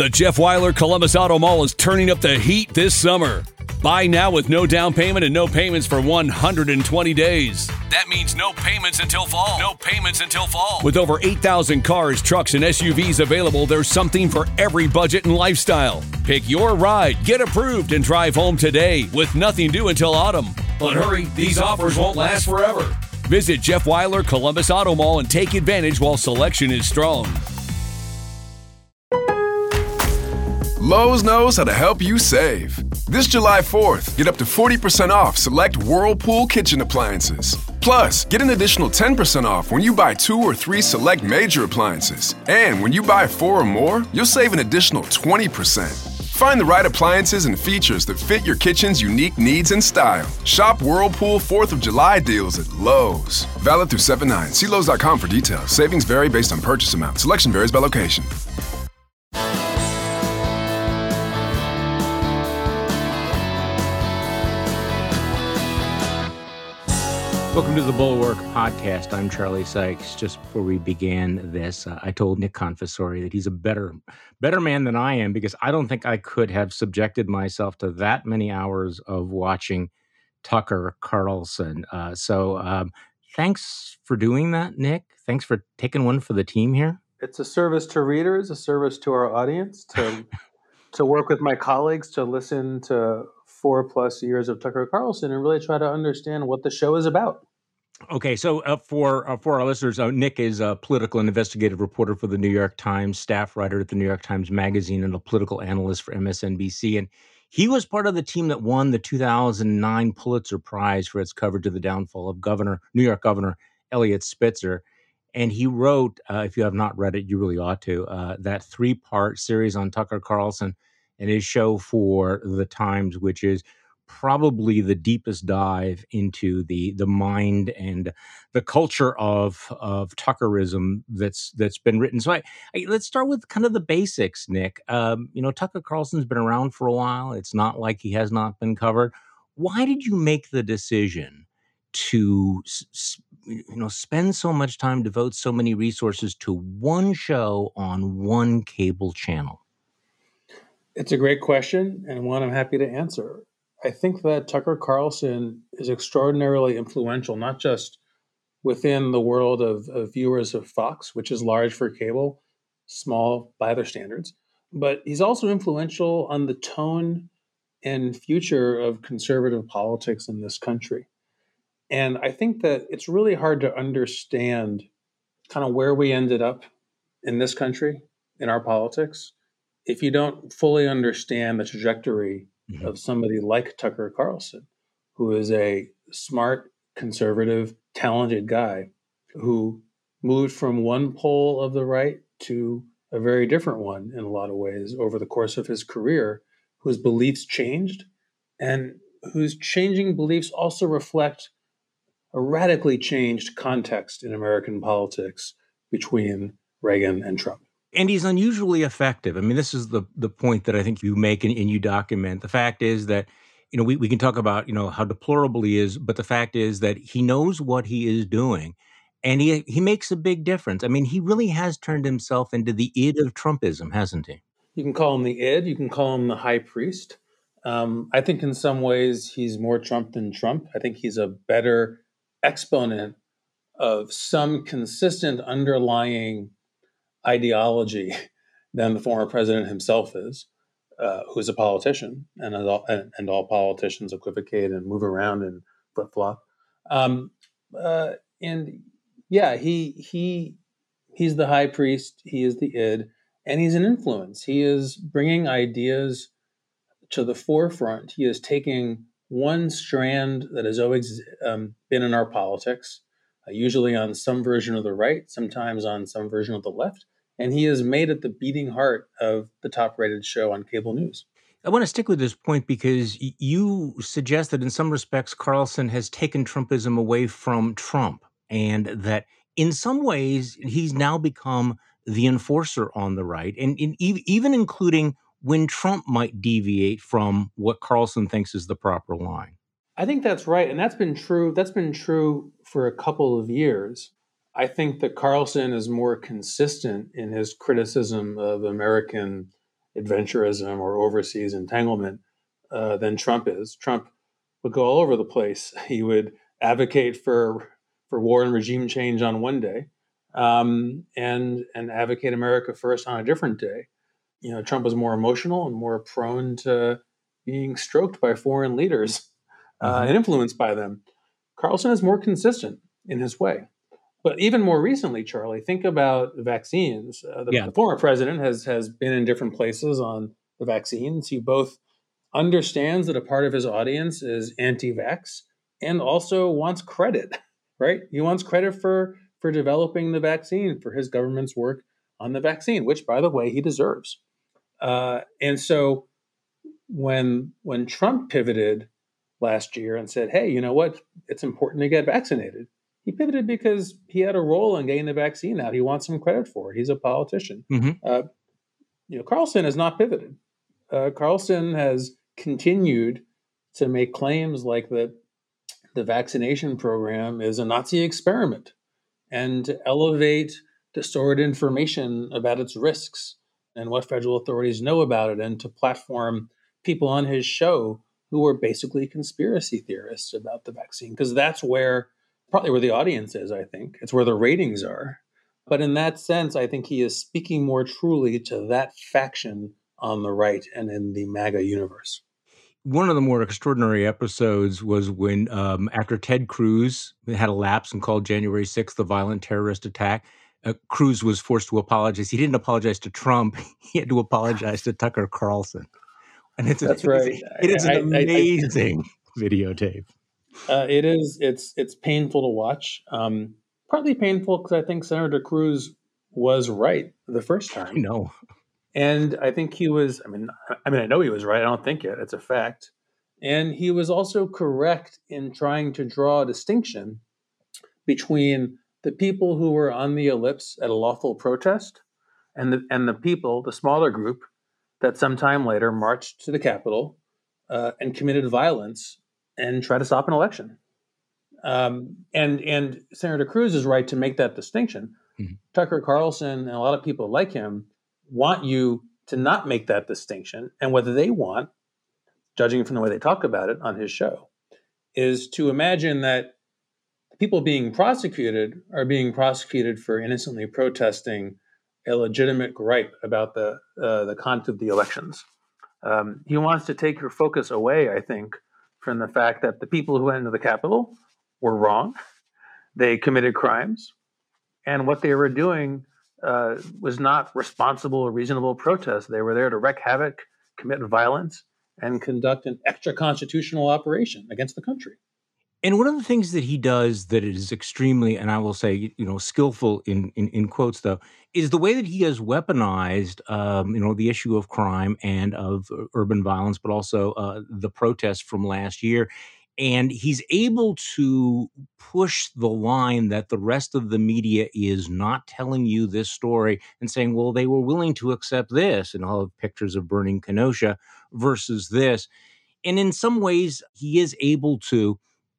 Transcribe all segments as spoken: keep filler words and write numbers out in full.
The Jeff Weiler Columbus Auto Mall is turning up the heat this summer. Buy now with no down payment and no payments for one hundred twenty days. That means no payments until fall. No payments until fall. With over eight thousand cars, trucks, and S U Vs available, there's something for every budget and lifestyle. Pick your ride, get approved, and drive home today with nothing due until autumn. But hurry, these offers won't last forever. Visit Jeff Weiler Columbus Auto Mall and take advantage while selection is strong. Lowe's knows how to help you save. This July fourth, get up to forty percent off select Whirlpool kitchen appliances. Plus, get an additional ten percent off when you buy two or three select major appliances. And when you buy four or more, you'll save an additional twenty percent. Find the right appliances and features that fit your kitchen's unique needs and style. Shop Whirlpool fourth of July deals at Lowe's. Valid through seven nine. See Lowe's dot com for details. Savings vary based on purchase amount. Selection varies by location. Welcome to the Bulwark Podcast. I'm Charlie Sykes. Just before we began this, uh, I told Nick Confessori that he's a better better man than I am because I don't think I could have subjected myself to that many hours of watching Tucker Carlson. Uh, so um, thanks for doing that, Nick. Thanks for taking one for the team here. It's a service to readers, a service to our audience, to to work with my colleagues, to listen to four plus years of Tucker Carlson and really try to understand what the show is about. Okay, so uh, for uh, for our listeners, uh, Nick is a political and investigative reporter for the New York Times, staff writer at the New York Times Magazine, and a political analyst for M S N B C. And he was part of the team that won the two thousand nine Pulitzer Prize for its coverage of the downfall of Governor New York Governor Eliot Spitzer. And he wrote, uh, if you have not read it, you really ought to, uh, that three-part series on Tucker Carlson and his show for the Times, which is probably the deepest dive into the the mind and the culture of of Tuckerism that's that's been written. So I, I, let's start with kind of the basics, Nick. Um, you know, Tucker Carlson's been around for a while. It's not like he has not been covered. Why did you make the decision to you know spend so much time, devote so many resources to one show on one cable channel? It's a great question and one I'm happy to answer. I think that Tucker Carlson is extraordinarily influential, not just within the world of, of viewers of Fox, which is large for cable, small by other standards, but he's also influential on the tone and future of conservative politics in this country. And I think that it's really hard to understand kind of where we ended up in this country, in our politics, if you don't fully understand the trajectory mm-hmm. of somebody like Tucker Carlson, who is a smart, conservative, talented guy who moved from one pole of the right to a very different one in a lot of ways over the course of his career, whose beliefs changed and whose changing beliefs also reflect a radically changed context in American politics between Reagan and Trump. And he's unusually effective. I mean, this is the the point that I think you make and, and you document. The fact is that, you know, we, we can talk about, you know, how deplorable he is, but the fact is that he knows what he is doing and he he makes a big difference. I mean, he really has turned himself into the id of Trumpism, hasn't he? You can call him the id. You can call him the high priest. Um, I think in some ways he's more Trump than Trump. I think he's a better exponent of some consistent underlying ideology than the former president himself is, uh, who's a politician, and all, and, and all politicians equivocate and move around and flip flop. Um, uh, and yeah, he he he's the high priest. He is the id, and he's an influence. He is bringing ideas to the forefront. He is taking one strand that has always um, been in our politics, uh, usually on some version of the right, sometimes on some version of the left. And he has made it the beating heart of the top-rated show on cable news. I want to stick with this point because y- you suggest that in some respects, Carlson has taken Trumpism away from Trump, and that in some ways, he's now become the enforcer on the right, and, and e- even including when Trump might deviate from what Carlson thinks is the proper line. I think that's right. And that's been true. That's been true for a couple of years. I think that Carlson is more consistent in his criticism of American adventurism or overseas entanglement uh, than Trump is. Trump would go all over the place. He would advocate for for war and regime change on one day, um, and and advocate America first on a different day. You know, Trump was more emotional and more prone to being stroked by foreign leaders uh, Mhm. and influenced by them. Carlson is more consistent in his way. But even more recently, Charlie, think about the vaccines. Uh, the, Yeah. the former president has has been in different places on the vaccines. He both understands that a part of his audience is anti-vax and also wants credit, right? He wants credit for for developing the vaccine, for his government's work on the vaccine, which, by the way, he deserves. Uh, and so when when Trump pivoted last year and said, "Hey, you know what? It's important to get vaccinated." He pivoted because he had a role in getting the vaccine out. He wants some credit for it. He's a politician. Mhm. Uh, you know, Carlson has not pivoted. Uh, Carlson has continued to make claims like that the vaccination program is a Nazi experiment and to elevate distorted information about its risks and what federal authorities know about it, and to platform people on his show who were basically conspiracy theorists about the vaccine, because that's where probably where the audience is. I think it's where the ratings are. But in that sense, I think he is speaking more truly to that faction on the right and in the MAGA universe. One of the more extraordinary episodes was when, um, after Ted Cruz had a lapse and called January sixth the violent terrorist attack, uh, Cruz was forced to apologize. He didn't apologize to Trump. He had to apologize to Tucker Carlson. And it's, That's it's right. it is an I, I, I, amazing videotape. Uh, it is. It's it's painful to watch. Um, partly painful because I think Senator Cruz was right the first I time, know. and I think he was. I mean, I mean, I know he was right. I don't think it. It's a fact, and he was also correct in trying to draw a distinction between the people who were on the ellipse at a lawful protest and the and the people, the smaller group, that sometime later marched to the Capitol uh, and committed violence and tried to stop an election. Um, and and Senator Cruz is right to make that distinction. Mhm. Tucker Carlson and a lot of people like him want you to not make that distinction. And what they want, judging from the way they talk about it on his show, is to imagine that people being prosecuted are being prosecuted for innocently protesting a legitimate gripe about the uh, the content of the elections. Um, he wants to take your focus away, I think, from the fact that the people who went into the Capitol were wrong. They committed crimes, and what they were doing uh, was not responsible or reasonable protest. They were there to wreak havoc, commit violence, and conduct an extra constitutional operation against the country. And one of the things that he does that is extremely, and I will say, you know, skillful in in, in quotes, though, is the way that he has weaponized, um, you know, the issue of crime and of uh, urban violence, but also uh, the protests from last year. And he's able to push the line that the rest of the media is not telling you this story and saying, well, they were willing to accept this, and all of pictures of burning Kenosha versus this. And in some ways, he is able to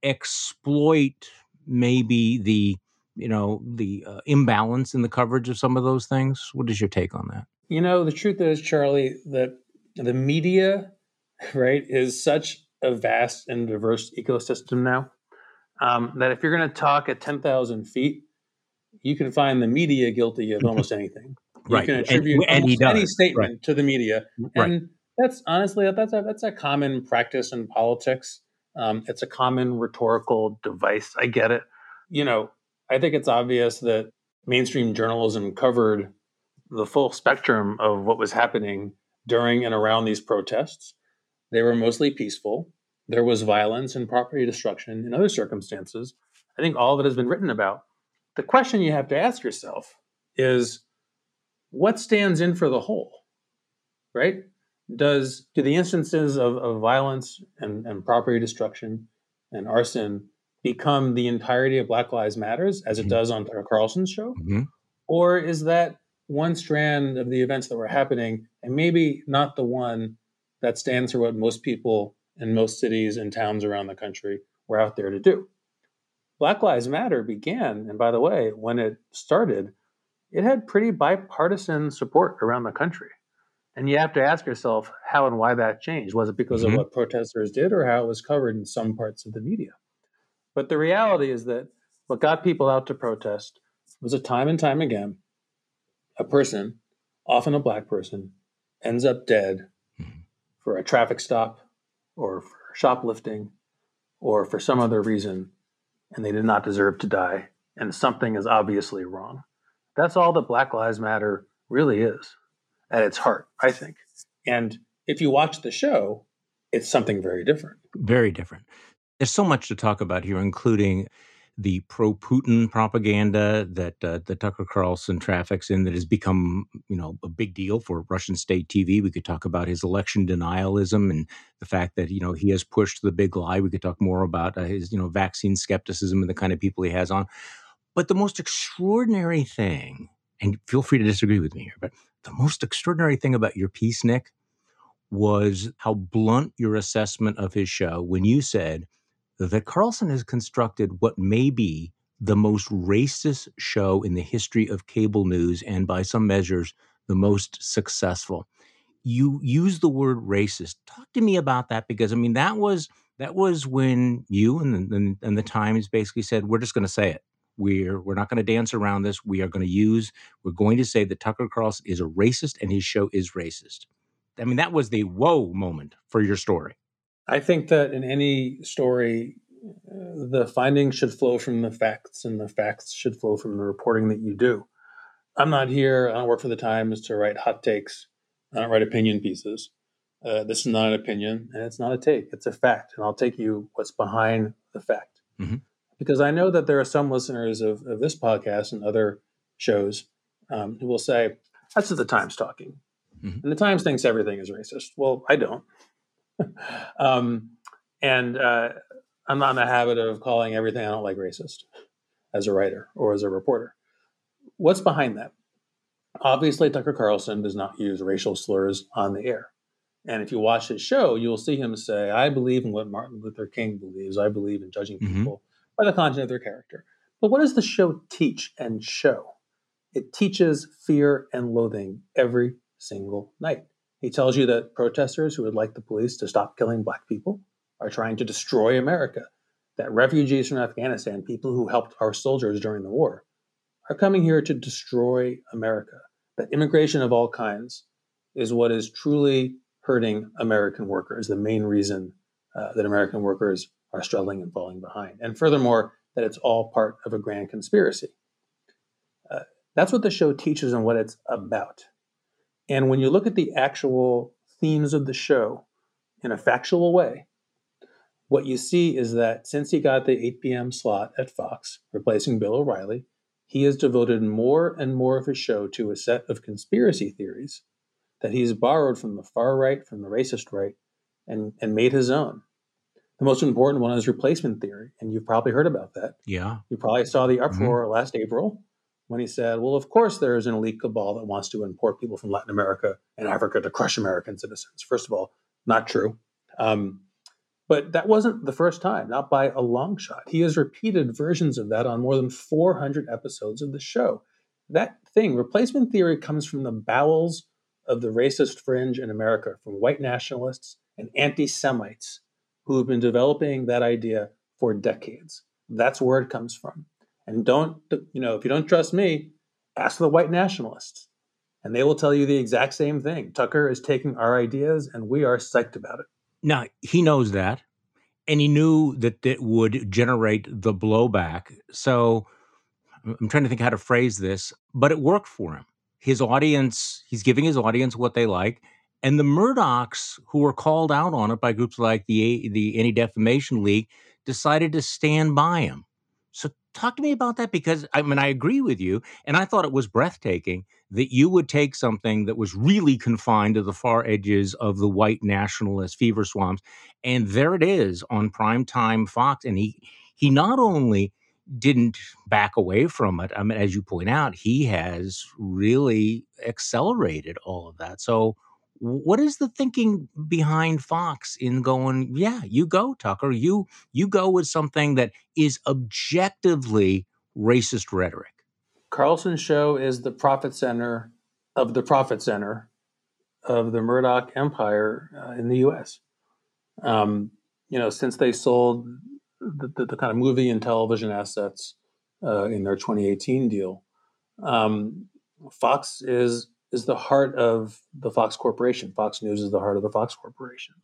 exploit maybe the, you know, the uh, imbalance in the coverage of some of those things. What is your take on that? You know, the truth is, Charlie, that the media, right, is such a vast and diverse ecosystem now um, that if you're going to talk at ten thousand feet, you can find the media guilty of almost anything. You Right. can And, attribute and he almost any does. Right. statement to the media, Right. and that's honestly that's a that's a common practice in politics. Um, it's a common rhetorical device. I get it. You know, I think it's obvious that mainstream journalism covered the full spectrum of what was happening during and around these protests. They were mostly peaceful. There was violence and property destruction in other circumstances. I think all of it has been written about. The question you have to ask yourself is, what stands in for the whole, right? Does do the instances of, of violence and, and property destruction and arson become the entirety of Black Lives Matters, as it Mhm. does on Tucker Carlson's show? Mhm. Or is that one strand of the events that were happening, and maybe not the one that stands for what most people in most cities and towns around the country were out there to do? Black Lives Matter began, and by the way, when it started, it had pretty bipartisan support around the country. And you have to ask yourself how and why that changed. Was it because Mm-hmm. of what protesters did or how it was covered in some parts of the media? But the reality is that what got people out to protest was that time and time again, a person, often a black person, ends up dead Mm-hmm. for a traffic stop or for shoplifting or for some other reason, and they did not deserve to die, and something is obviously wrong. That's all that Black Lives Matter really is at its heart, I think. And if you watch the show, it's something very different. Very different. There's so much to talk about here, including the pro-Putin propaganda that uh, that Tucker Carlson traffics in that has become, you know, a big deal for Russian state T V. We could talk about his election denialism and the fact that, you know, he has pushed the big lie. We could talk more about uh, his, you know, vaccine skepticism and the kind of people he has on. But the most extraordinary thing, and feel free to disagree with me here, but the most extraordinary thing about your piece, Nick, was how blunt your assessment of his show when you said that Carlson has constructed what may be the most racist show in the history of cable news, and by some measures, the most successful. You use the word racist. Talk to me about that, because I mean that was that was when you and the, and, and the Times basically said, we're just going to say it. We're we're not going to dance around this. We are going to use. We're going to say that Tucker Carlson is a racist and his show is racist. I mean, that was the whoa moment for your story. I think that in any story, uh, the findings should flow from the facts, and the facts should flow from the reporting that you do. I'm not here, I don't work for the Times to write hot takes. I don't write opinion pieces. Uh, this is not an opinion, and it's not a take. It's a fact, and I'll take you what's behind the fact. Mm-hmm. Because I know that there are some listeners of, of this podcast and other shows um, who will say, that's just the Times talking. Mm-hmm. And the Times thinks everything is racist. Well, I don't. um, and uh, I'm not in the habit of calling everything I don't like racist as a writer or as a reporter. What's behind that? Obviously, Tucker Carlson does not use racial slurs on the air. And if you watch his show, you'll see him say, I believe in what Martin Luther King believes. I believe in judging Mm-hmm. people by the content of their character. But what does the show teach and show? It teaches fear and loathing every single night. He tells you that protesters who would like the police to stop killing black people are trying to destroy America, that refugees from Afghanistan, people who helped our soldiers during the war, are coming here to destroy America, that immigration of all kinds is what is truly hurting American workers, the main reason uh, that American workers are struggling and falling behind. And furthermore, that it's all part of a grand conspiracy. Uh, that's what the show teaches and what it's about. And when you look at the actual themes of the show in a factual way, what you see is that since he got the eight p.m. slot at Fox, replacing Bill O'Reilly, he has devoted more and more of his show to a set of conspiracy theories that he's borrowed from the far right, from the racist right, and, and made his own. The most important one is replacement theory, and you've probably heard about that. Yeah. You probably saw the uproar mm-hmm. last April when he said, well, of course there is an elite cabal that wants to import people from Latin America and Africa to crush American citizens. First of all, not true. Um, but that wasn't the first time, not by a long shot. He has repeated versions of that on more than four hundred episodes of the show. That thing, replacement theory, comes from the bowels of the racist fringe in America, from white nationalists and anti-Semites who have been developing that idea for decades. That's where it comes from. And don't, you know, if you don't trust me, ask the white nationalists. And they will tell you the exact same thing. Tucker is taking our ideas and we are psyched about it. Now, he knows that, and he knew that it would generate the blowback. So I'm trying to think how to phrase this, but it worked for him. His audience, he's giving his audience what they like. And the Murdochs, who were called out on it by groups like the the Anti-Defamation League, decided to stand by him. So talk to me about that, because I mean, I agree with you. And I thought it was breathtaking that you would take something that was really confined to the far edges of the white nationalist fever swamps. And there it is on primetime Fox. And he he not only didn't back away from it, I mean, as you point out, he has really accelerated all of that. So what is the thinking behind Fox in going, yeah, you go, Tucker, you you go with something that is objectively racist rhetoric? Carlson's show is the profit center of the profit center of the Murdoch empire uh, in the U S. Um, you know, since they sold the, the, the kind of movie and television assets uh, in their twenty eighteen deal, um, Fox is is the heart of the Fox Corporation. Fox News is the heart of the Fox Corporation.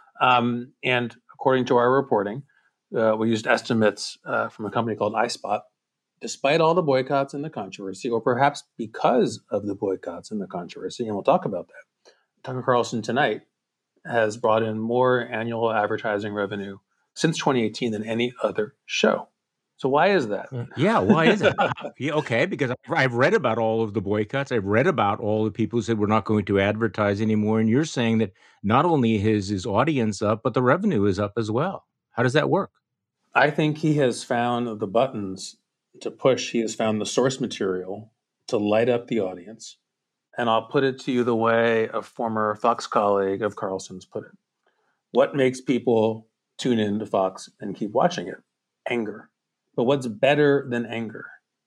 Um, and according to our reporting, uh, we used estimates uh, from a company called iSpot. Despite all the boycotts and the controversy, or perhaps because of the boycotts and the controversy, and we'll talk about that, Tucker Carlson Tonight has brought in more annual advertising revenue since twenty eighteen than any other show. So why is that? Yeah, why is it? Yeah, okay, because I've read about all of the boycotts. I've read about all the people who said we're not going to advertise anymore. And you're saying that not only is his audience up, but the revenue is up as well. How does that work? I think he has found the buttons to push. He has found the source material to light up the audience. And I'll put it to you the way a former Fox colleague of Carlson's put it. What makes people tune in to Fox and keep watching it? Anger. But what's better than anger?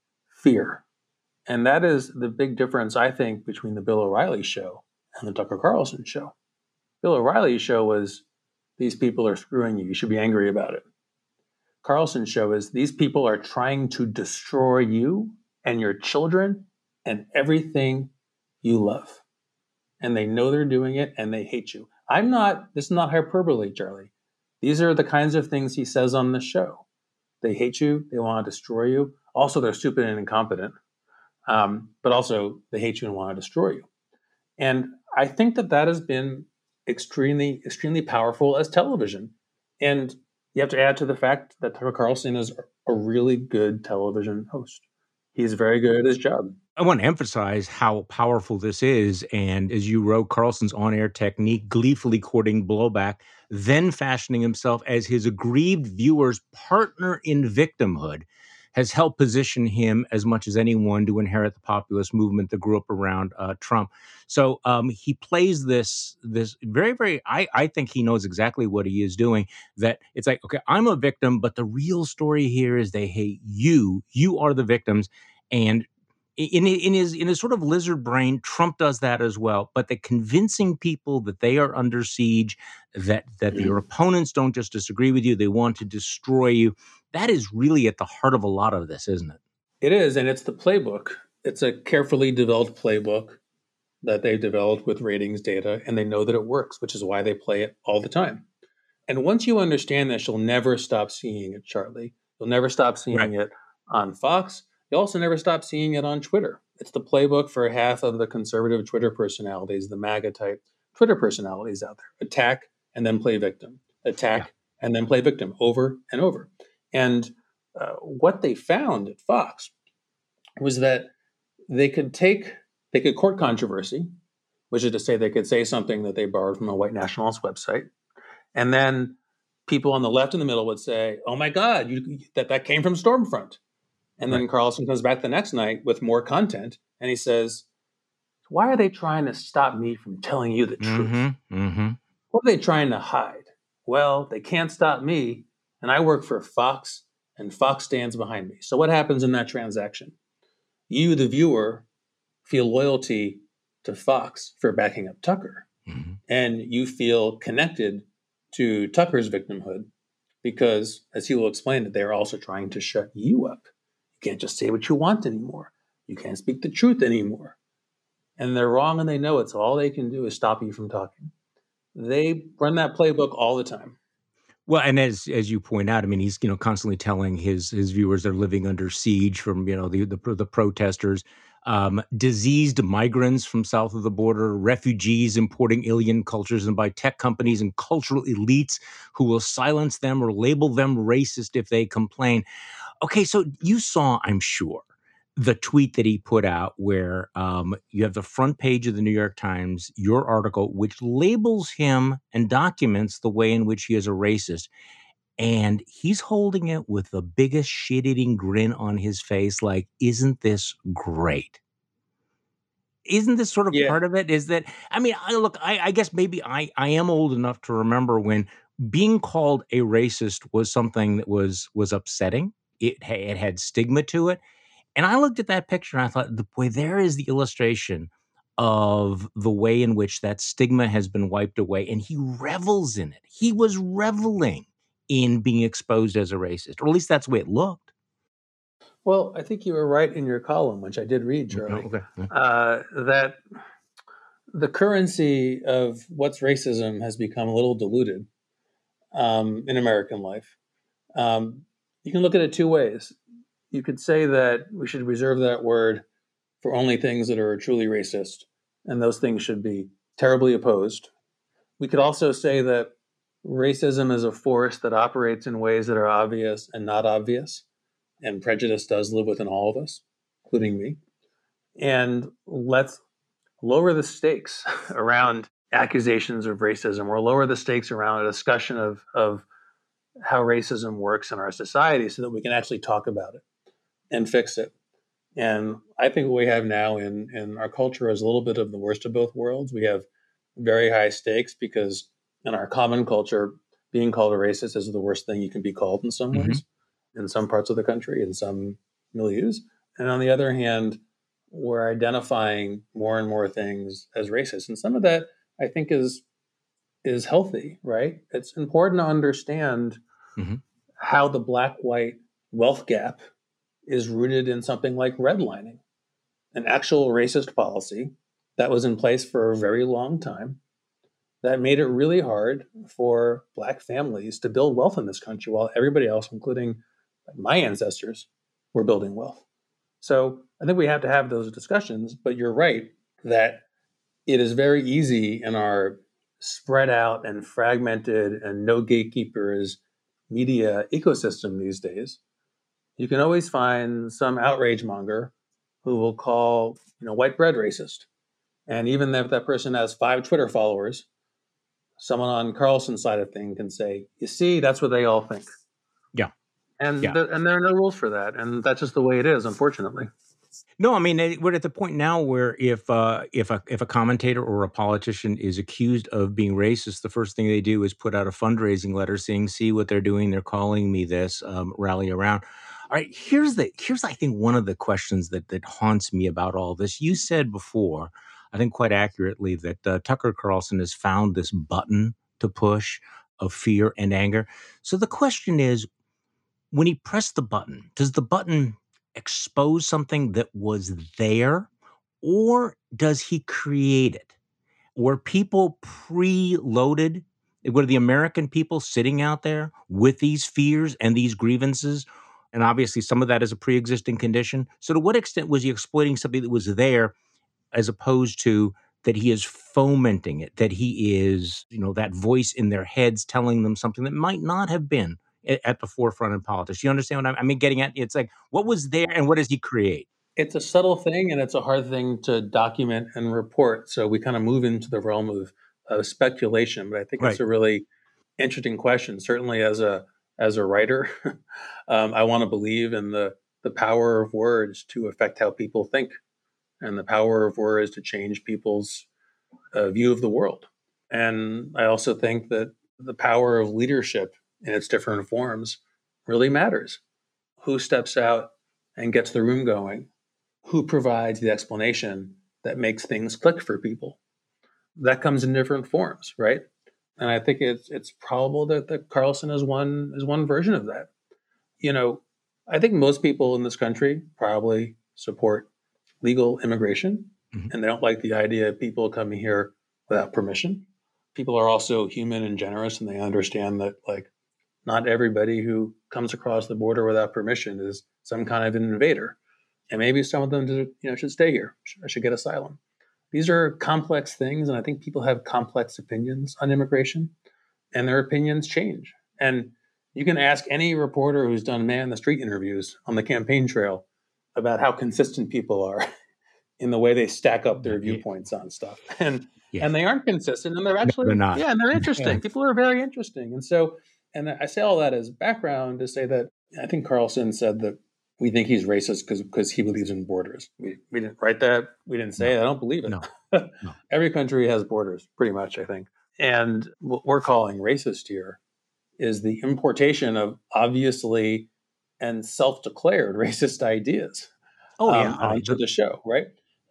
Fear. And that is the big difference, I think, between the Bill O'Reilly show and the Tucker Carlson show. Bill O'Reilly's show was, these people are screwing you. You should be angry about it. Carlson's show is, these people are trying to destroy you and your children and everything you love. And they know they're doing it and they hate you. I'm not, this is not hyperbole, Charlie. These are the kinds of things he says on the show. They hate you. They want to destroy you. Also, they're stupid and incompetent. Um, but also, they hate you and want to destroy you. And I think that that has been extremely, extremely powerful as television. And you have to add to the fact that Tucker Carlson is a really good television host. He's very good at his job. I want to emphasize how powerful this is. And as you wrote, Carlson's on-air technique, gleefully courting blowback, then fashioning himself as his aggrieved viewers' partner in victimhood, has helped position him as much as anyone to inherit the populist movement that grew up around uh, Trump. So um, he plays this, this very, very, I, I think he knows exactly what he is doing, that it's like, okay, I'm a victim, but the real story here is they hate you. You are the victims. And in, in his in his sort of lizard brain, Trump does that as well. But the convincing people that they are under siege, that that your opponents don't just disagree with you, they want to destroy you, that is really at the heart of a lot of this, isn't it? It is, and it's the playbook. It's a carefully developed playbook that they've developed with ratings data, and they know that it works, which is why they play it all the time. And once you understand this, you'll never stop seeing it, Charlie. You'll never stop seeing right. it on Fox. You also never stop seeing it on Twitter. It's the playbook for half of the conservative Twitter personalities, the MAGA type Twitter personalities out there. Attack and then play victim. Attack yeah. and then play victim over and over. And uh, what they found at Fox was that they could take, they could court controversy, which is to say they could say something that they borrowed from a white nationalist website. And then people on the left and the middle would say, oh my God, you, that, that came from Stormfront. And then right. Carlson comes back the next night with more content, and he says, why are they trying to stop me from telling you the truth? Mm-hmm, mm-hmm. What are they trying to hide? Well, they can't stop me, and I work for Fox, and Fox stands behind me. So what happens in that transaction? You, the viewer, feel loyalty to Fox for backing up Tucker, mm-hmm. and you feel connected to Tucker's victimhood because, as he will explain it, they are also trying to shut you up. You can't just say what you want anymore. You can't speak the truth anymore. And they're wrong and they know it. So all they can do is stop you from talking. They run that playbook all the time. Well, and as as you point out, I mean, he's you know constantly telling his his viewers they're living under siege from you know the the, the protesters, um, diseased migrants from south of the border, refugees importing alien cultures, and by tech companies and cultural elites who will silence them or label them racist if they complain. Okay, so you saw, I'm sure, the tweet that he put out where um, you have the front page of the New York Times, your article, which labels him and documents the way in which he is a racist. And he's holding it with the biggest shit-eating grin on his face like, isn't this great? Isn't this sort of yeah. part of it? Is that, I mean, I look, I, I guess maybe I, I am old enough to remember when being called a racist was something that was was upsetting. It, it had stigma to it. And I looked at that picture and I thought, boy, there is the illustration of the way in which that stigma has been wiped away, and he revels in it. He was reveling in being exposed as a racist, or at least that's the way it looked. Well, I think you were right in your column, which I did read, Charlie, okay. Okay. Uh, that the currency of what's racism has become a little diluted um, in American life. Um, you can look at it two ways. You could say that we should reserve that word for only things that are truly racist, and those things should be terribly opposed. We could also say that racism is a force that operates in ways that are obvious and not obvious, and prejudice does live within all of us, including me. And let's lower the stakes around accusations of racism, or lower the stakes around a discussion of, of how racism works in our society so that we can actually talk about it and fix it. And I think what we have now in, in our culture is a little bit of the worst of both worlds. We have very high stakes because in our common culture, being called a racist is the worst thing you can be called in some mm-hmm. ways, in some parts of the country, in some milieus. And on the other hand, we're identifying more and more things as racist. And some of that, I think, is is healthy, right? It's important to understand mm-hmm. how the black-white wealth gap is rooted in something like redlining, an actual racist policy that was in place for a very long time that made it really hard for Black families to build wealth in this country while everybody else, including my ancestors, were building wealth. So I think we have to have those discussions, but you're right that it is very easy in our spread out and fragmented and no gatekeepers media ecosystem these days. You can always find some outrage monger who will call, you know, white bread racist. And even if that person has five Twitter followers, someone on Carlson's side of things can say, you see, that's what they all think. Yeah. And, yeah. The, and there are no rules for that. And that's just the way it is, unfortunately. No, I mean, we're at the point now where if uh, if a if a commentator or a politician is accused of being racist, the first thing they do is put out a fundraising letter saying, see what they're doing, they're calling me this, um, rally around. All right, here's the here's I think one of the questions that that haunts me about all this. You said before, I think quite accurately, that uh, Tucker Carlson has found this button to push of fear and anger. So the question is, when he pressed the button, does the button expose something that was there, or does he create it? Were people preloaded? Were the American people sitting out there with these fears and these grievances? And obviously some of that is a pre-existing condition. So to what extent was he exploiting something that was there, as opposed to that he is fomenting it, that he is, you know, that voice in their heads telling them something that might not have been at the forefront in politics? You understand what I'm, I mean, getting at? It's like, what was there and what does he create? It's a subtle thing, and it's a hard thing to document and report. So we kind of move into the realm of, of speculation, but I think right. It's a really interesting question. Certainly as a as a writer, um, I want to believe in the, the power of words to affect how people think, and the power of words to change people's uh, view of the world. And I also think that the power of leadership in its different forms really matters. Who steps out and gets the room going? Who provides the explanation that makes things click for people? That comes in different forms, right? And I think it's it's probable that, that Carlson is one is one version of that. You know, I think most people in this country probably support legal immigration, mm-hmm. and they don't like the idea of people coming here without permission. People are also human and generous, and they understand that, like, not everybody who comes across the border without permission is some kind of an invader. And maybe some of them, you know, should stay here, or should get asylum. These are complex things, and I think people have complex opinions on immigration, and their opinions change. And you can ask any reporter who's done man-the-street interviews on the campaign trail about how consistent people are in the way they stack up their viewpoints on stuff. And yeah. and they aren't consistent, and they're actually, no, they're not. yeah, and they're interesting. Yeah. People are very interesting. And so, and I say all that as background to say that I think Carlson said that we think he's racist because because he believes in borders. We we didn't write that. We didn't say no. it. I don't believe it. No. No. Every country has borders, pretty much, I think. And what we're calling racist here is the importation of obviously and self-declared racist ideas oh, yeah. um, onto the show, right?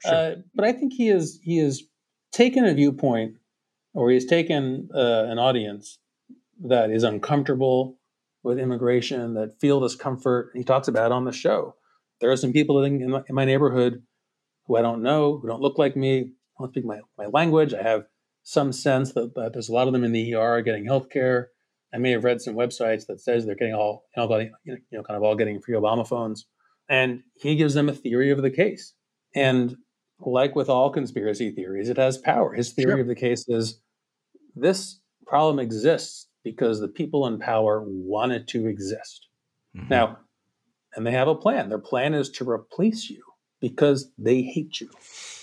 Sure. Uh, but I think he is he has taken a viewpoint, or he's taken uh, an audience that is uncomfortable with immigration, that feel discomfort. He talks about it on the show. There are some people living in my, in my neighborhood who I don't know, who don't look like me, don't speak my, my language. I have some sense that, that there's a lot of them in the E R getting healthcare. I may have read some websites that says they're getting all, you know, you know, kind of all getting free Obama phones. And he gives them a theory of the case. And like with all conspiracy theories, it has power. His theory Sure. of the case is this problem exists because the people in power want it to exist. Mm-hmm. Now, and they have a plan. Their plan is to replace you because they hate you.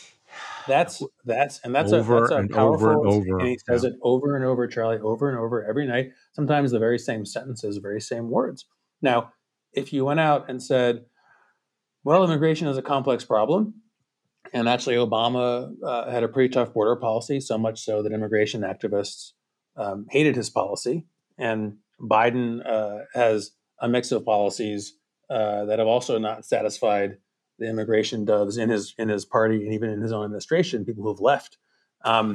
That's that's and that's over a that's a and powerful. over and over. And he says yeah. it over and over, Charlie, over and over every night. Sometimes the very same sentences, very same words. Now, if you went out and said, "Well, immigration is a complex problem," and actually Obama uh, had a pretty tough border policy, so much so that immigration activists um, hated his policy, and Biden uh, has a mix of policies uh, that have also not satisfied the immigration doves in his in his party and even in his own administration, people who have left. Um,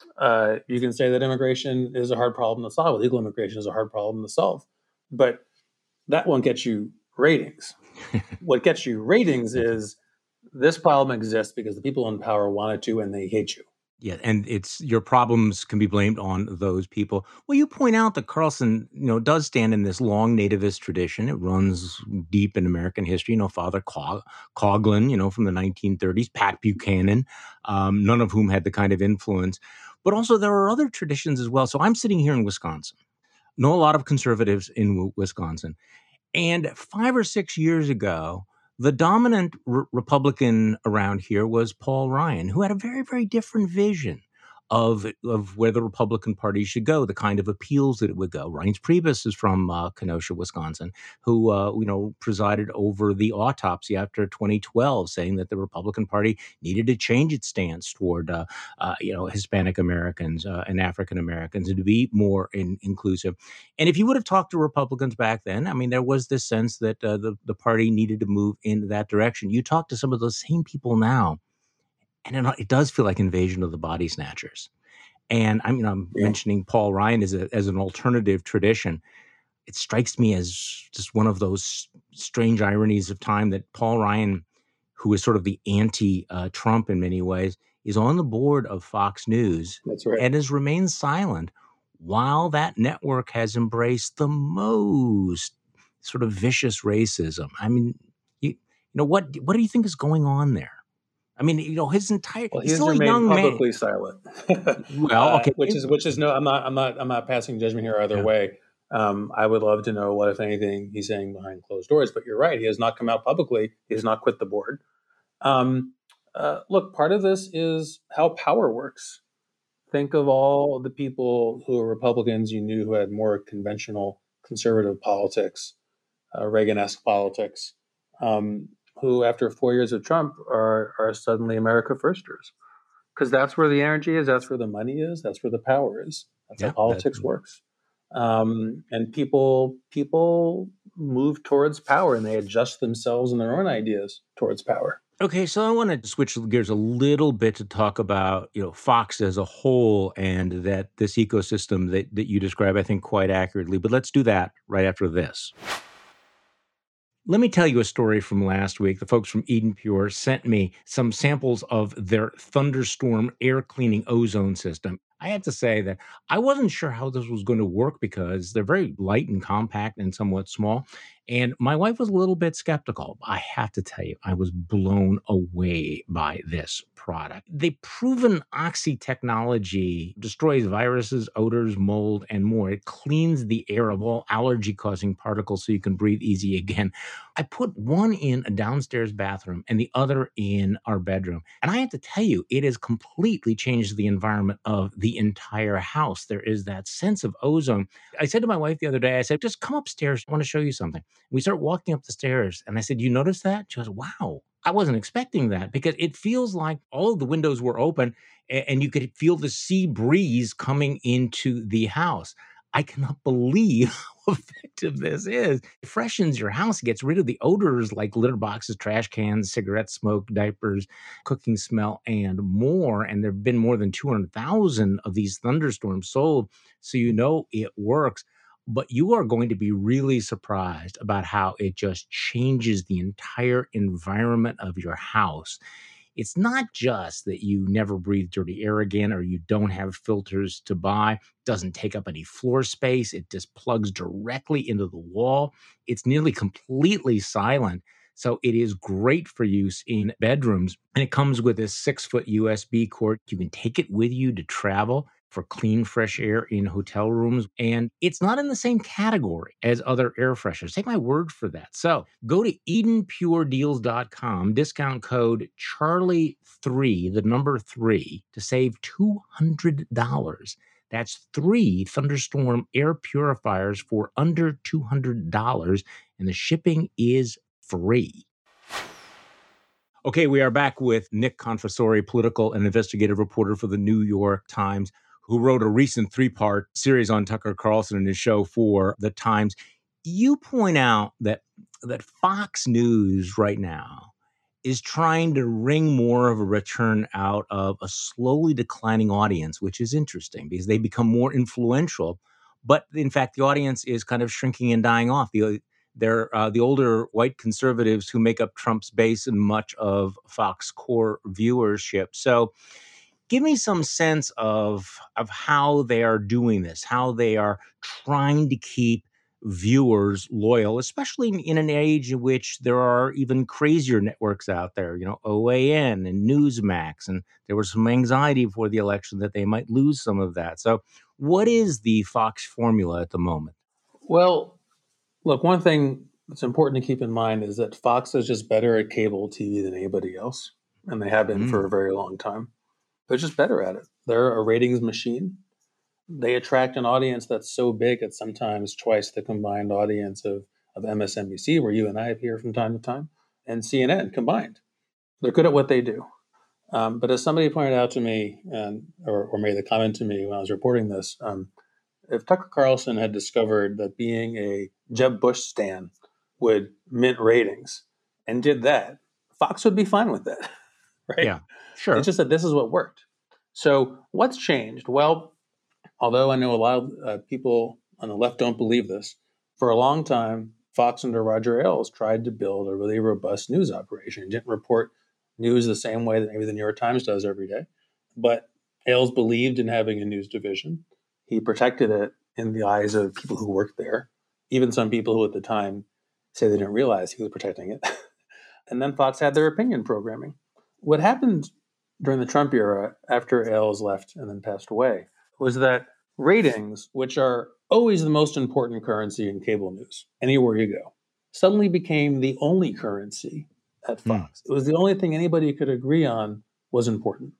uh, you can say that immigration is a hard problem to solve. Illegal immigration is a hard problem to solve. But that won't get you ratings. What gets you ratings is this problem exists because the people in power wanted to and they hate you. Yeah, and it's your problems can be blamed on those people. Well, you point out that Carlson, you know, does stand in this long nativist tradition. It runs deep in American history. You know, Father Cog- Coughlin, you know, from the nineteen thirties, Pat Buchanan, um, none of whom had the kind of influence. But also there are other traditions as well. So I'm sitting here in Wisconsin. Know a lot of conservatives in w- Wisconsin. And five or six years ago, the dominant r- Republican around here was Paul Ryan, who had a very, very different vision of, of where the Republican Party should go, the kind of appeals that it would go. Reince Priebus is from uh, Kenosha, Wisconsin, who uh, you know presided over the autopsy after twenty twelve, saying that the Republican Party needed to change its stance toward uh, uh, you know Hispanic Americans uh, and African Americans and to be more in, inclusive. And if you would have talked to Republicans back then, I mean, there was this sense that uh, the, the party needed to move in that direction. You talk to some of those same people now, and it, it does feel like invasion of the body snatchers. And I mean, I'm Yeah. mentioning Paul Ryan as, a, as an alternative tradition. It strikes me as just one of those strange ironies of time that Paul Ryan, who is sort of the anti-Trump uh, in many ways, is on the board of Fox News. That's right. And has remained silent while that network has embraced the most sort of vicious racism. I mean, you, you know, what what do you think is going on there? I mean, you know, his entire Well, he's he's still a remained young man. publicly silent. Well, okay, uh, which is which is no, I'm not, I'm not, I'm not passing judgment here either Yeah. way. Um, I would love to know what, if anything, he's saying behind closed doors. But you're right; he has not come out publicly. He has not quit the board. Um, uh, look, part of this is how power works. Think of all the people who are Republicans you knew who had more conventional conservative politics, uh, Reagan-esque politics, um, who after four years of Trump are are suddenly America firsters. Because that's where the energy is, that's where the money is, that's where the power is. That's Yeah, how politics that's- works. Um, and people people move towards power and they adjust themselves and their own ideas towards power. Okay, so I want to switch gears a little bit to talk about, you know, Fox as a whole and that this ecosystem that, that you describe, I think, quite accurately. But let's do that right after this. Let me tell you a story from last week. The folks from Eden Pure sent me some samples of their thunderstorm air cleaning ozone system. I had to say that I wasn't sure how this was going to work because they're very light and compact and somewhat small. And my wife was a little bit skeptical. I have to tell you, I was blown away by this product. The proven Oxy technology destroys viruses, odors, mold, and more. It cleans the air of all allergy-causing particles so you can breathe easy again. I put one in a downstairs bathroom and the other in our bedroom. And I have to tell you, it has completely changed the environment of the entire house. There is that sense of ozone. I said to my wife the other day, I said, just come upstairs. I want to show you something. We start walking up the stairs and I said, you notice that? She goes, wow. I wasn't expecting that because it feels like all of the windows were open and you could feel the sea breeze coming into the house. I cannot believe how effective this is. It freshens your house. It gets rid of the odors like litter boxes, trash cans, cigarette smoke, diapers, cooking smell, and more. And there have been more than two hundred thousand of these thunderstorms sold. So you know it works. But you are going to be really surprised about how it just changes the entire environment of your house. It's not just that you never breathe dirty air again or you don't have filters to buy. It doesn't take up any floor space. It just plugs directly into the wall. It's nearly completely silent. So it is great for use in bedrooms. And it comes with a six-foot U S B cord. You can take it with you to travel for clean, fresh air in hotel rooms. And it's not in the same category as other air fresheners. Take my word for that. So go to eden pure deals dot com, discount code Charlie three, the number three, to save two hundred dollars. That's three Thunderstorm air purifiers for under two hundred dollars, and the shipping is free. Okay, we are back with Nick Confessore, political and investigative reporter for the New York Times, who wrote a recent three-part series on Tucker Carlson and his show for the Times. You point out that that Fox News right now is trying to wring more of a return out of a slowly declining audience, which is interesting because they become more influential. But in fact, the audience is kind of shrinking and dying off. The, they're uh, the older white conservatives who make up Trump's base and much of Fox core viewership. So give me some sense of, of how they are doing this, how they are trying to keep viewers loyal, especially in an age in which there are even crazier networks out there, you know, O A N and Newsmax. And there was some anxiety before the election that they might lose some of that. So what is the Fox formula at the moment? Well, look, one thing that's important to keep in mind is that Fox is just better at cable T V than anybody else. And they have been mm. for a very long time. They're just better at it. They're a ratings machine. They attract an audience that's so big it's sometimes twice the combined audience of, of M S N B C, where you and I appear from time to time, and C N N combined. They're good at what they do. Um, but as somebody pointed out to me, and, or, or made the comment to me when I was reporting this, um, if Tucker Carlson had discovered that being a Jeb Bush stan would mint ratings and did that, Fox would be fine with that, right? Yeah, sure. It's just that this is what worked. So what's changed? Well, although I know a lot of uh, people on the left don't believe this, for a long time, Fox under Roger Ailes tried to build a really robust news operation. It didn't report news the same way that maybe the New York Times does every day. But Ailes believed in having a news division. He protected it in the eyes of people who worked there, even some people who at the time say they didn't realize he was protecting it. And then Fox had their opinion programming. What happened during the Trump era, after Ailes left and then passed away, was that ratings, which are always the most important currency in cable news, anywhere you go, suddenly became the only currency at Fox. Mm. It was the only thing anybody could agree on was important.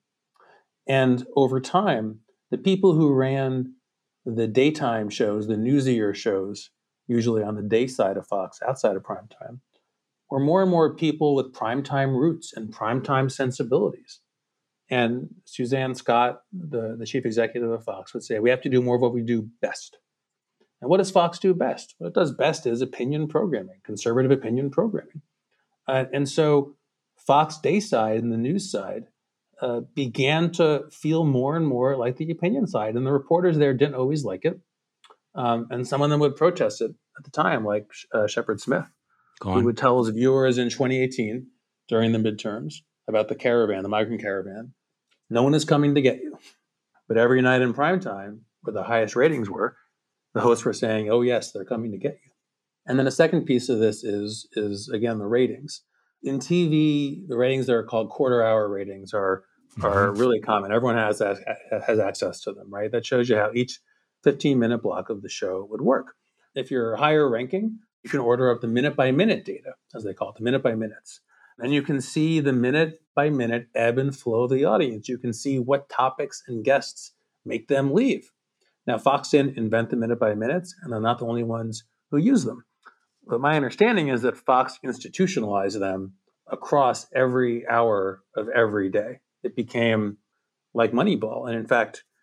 And over time, the people who ran the daytime shows, the newsier shows, usually on the day side of Fox, outside of primetime, were more and more people with primetime roots and primetime sensibilities. And Suzanne Scott, the, the chief executive of Fox, would say, we have to do more of what we do best. And what does Fox do best? What it does best is opinion programming, conservative opinion programming. Uh, and so Fox day side and the news side uh, began to feel more and more like the opinion side. And the reporters there didn't always like it. Um, and some of them would protest it at the time, like uh, Shepard Smith, who would tell his viewers in twenty eighteen during the midterms about the caravan, the migrant caravan, no one is coming to get you. But every night in primetime, where the highest ratings were, the hosts were saying, oh, yes, they're coming to get you. And then a second piece of this is, is again, the ratings. In T V, the ratings that are called quarter-hour ratings are, mm-hmm. are really common. Everyone has, has access to them, right? That shows you how each fifteen-minute block of the show would work. If you're higher ranking, you can order up the minute-by-minute data, as they call it, the minute-by-minutes. And you can see the minute-by-minute ebb and flow of the audience. You can see what topics and guests make them leave. Now, Fox didn't invent the minute-by-minutes, and they're not the only ones who use them. But my understanding is that Fox institutionalized them across every hour of every day. It became like Moneyball. And in fact,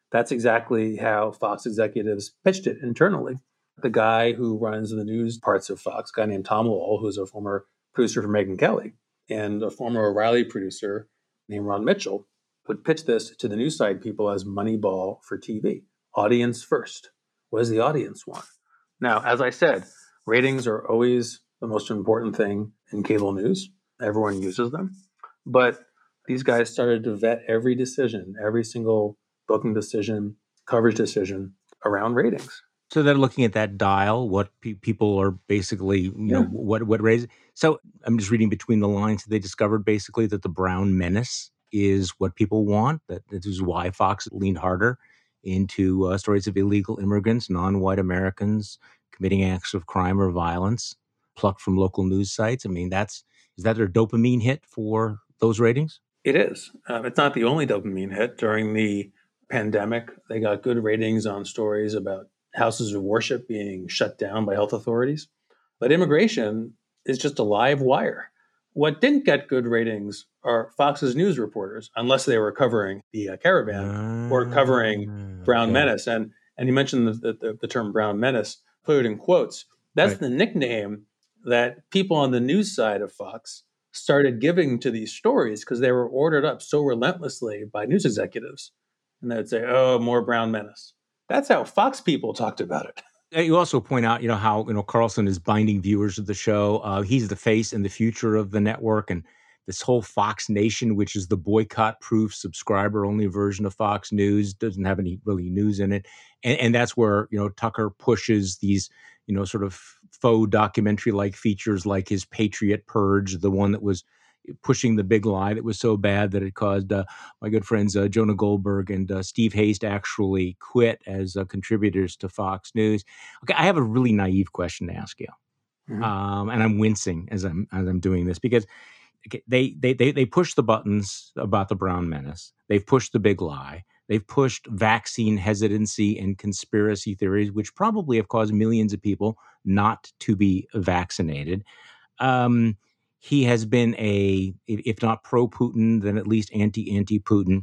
That's exactly how Fox executives pitched it internally. The guy who runs the news parts of Fox, a guy named Tom Lowell, who's a former producer for Megyn Kelly, and a former O'Reilly producer named Ron Mitchell, would pitch this to the news side people as Moneyball for T V. Audience first. What does the audience want? Now, as I said, ratings are always the most important thing in cable news. Everyone uses them. But these guys started to vet every decision, every single booking decision, coverage decision around ratings. So they're looking at that dial, what pe- people are basically, you Yeah. know, what what raise. So I'm just reading between the lines. They discovered basically that the brown menace is what people want. That this is why Fox leaned harder into uh, stories of illegal immigrants, non-white Americans committing acts of crime or violence, plucked from local news sites. I mean, that's is that their dopamine hit for those ratings? It is. Um, it's not the only dopamine hit. During the pandemic, they got good ratings on stories about houses of worship being shut down by health authorities. But immigration is just a live wire. What didn't get good ratings are Fox's news reporters, unless they were covering the uh, caravan or covering Brown okay. Menace. And and you mentioned the, the, the term Brown Menace, put it in quotes. That's Right. the nickname that people on the news side of Fox started giving to these stories because they were ordered up so relentlessly by news executives. And they would say, oh, more Brown Menace. That's how Fox people talked about it. Uh, You also point out, you know, how, you know, Carlson is binding viewers of the show. Uh, he's the face and the future of the network. And this whole Fox Nation, which is the boycott-proof subscriber-only version of Fox News, doesn't have any really news in it. And, and that's where, you know, Tucker pushes these, you know, sort of faux documentary-like features like his Patriot Purge, the one that was pushing the big lie that was so bad that it caused uh, my good friends uh, Jonah Goldberg and uh, Steve Hayes to actually quit as uh, contributors to Fox News. Okay, I have a really naive question to ask you, Mhm. um, and I'm wincing as I'm as I'm doing this because okay, they they they they push the buttons about the Brown Menace. They've pushed the big lie. They've pushed vaccine hesitancy and conspiracy theories, which probably have caused millions of people not to be vaccinated. Um, he has been a, if not pro-Putin, then at least anti-anti-Putin.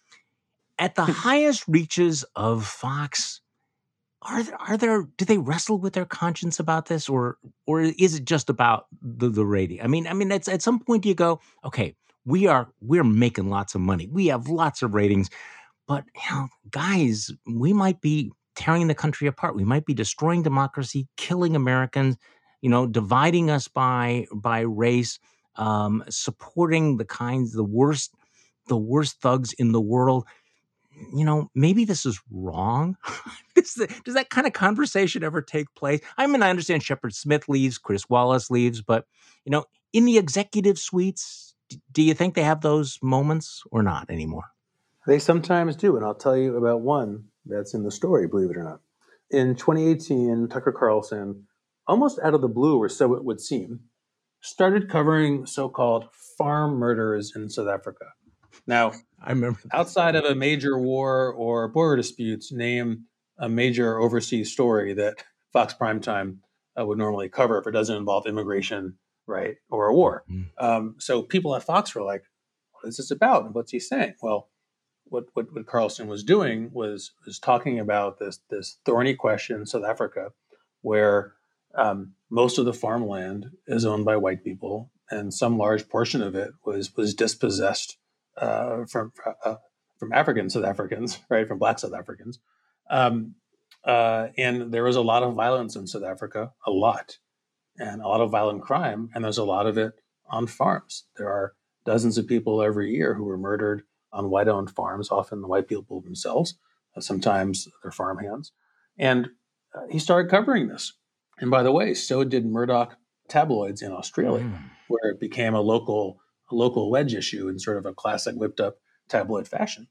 At the highest reaches of Fox, are there, are there, do they wrestle with their conscience about this, or or is it just about the, the rating? I mean, I mean, it's, at some point you go, okay, we are we're making lots of money, we have lots of ratings, but you know, guys, we might be tearing the country apart. We might be destroying democracy, killing Americans, you know, dividing us by by race, um, supporting the kinds, the worst, the worst thugs in the world. You know, maybe this is wrong. Does that, does that kind of conversation ever take place? I mean, I understand Shepard Smith leaves, Chris Wallace leaves, but you know, in the executive suites, d- do you think they have those moments or not anymore? They sometimes do, and I'll tell you about one that's in the story, believe it or not. In twenty eighteen, Tucker Carlson, almost out of the blue, or so it would seem, started covering so-called farm murders in South Africa. Now, I remember this. outside of a major war or border disputes, name a major overseas story that Fox Primetime uh, would normally cover if it doesn't involve immigration, right, or a war. Mm. Um, so people at Fox were like, what is this about? And what's he saying? Well, what, what, what Carlson was doing was was talking about this this thorny question in South Africa, where um, most of the farmland is owned by white people, and some large portion of it was was dispossessed uh, from uh, from African South Africans, right, from Black South Africans, um, uh, and there was a lot of violence in South Africa, a lot, and a lot of violent crime, and there's a lot of it on farms. There are dozens of people every year who were murdered on white-owned farms, often the white people themselves, uh, sometimes their farmhands. And uh, he started covering this. And by the way, so did Murdoch tabloids in Australia, Mm. where it became a local a local wedge issue in sort of a classic whipped-up tabloid fashion.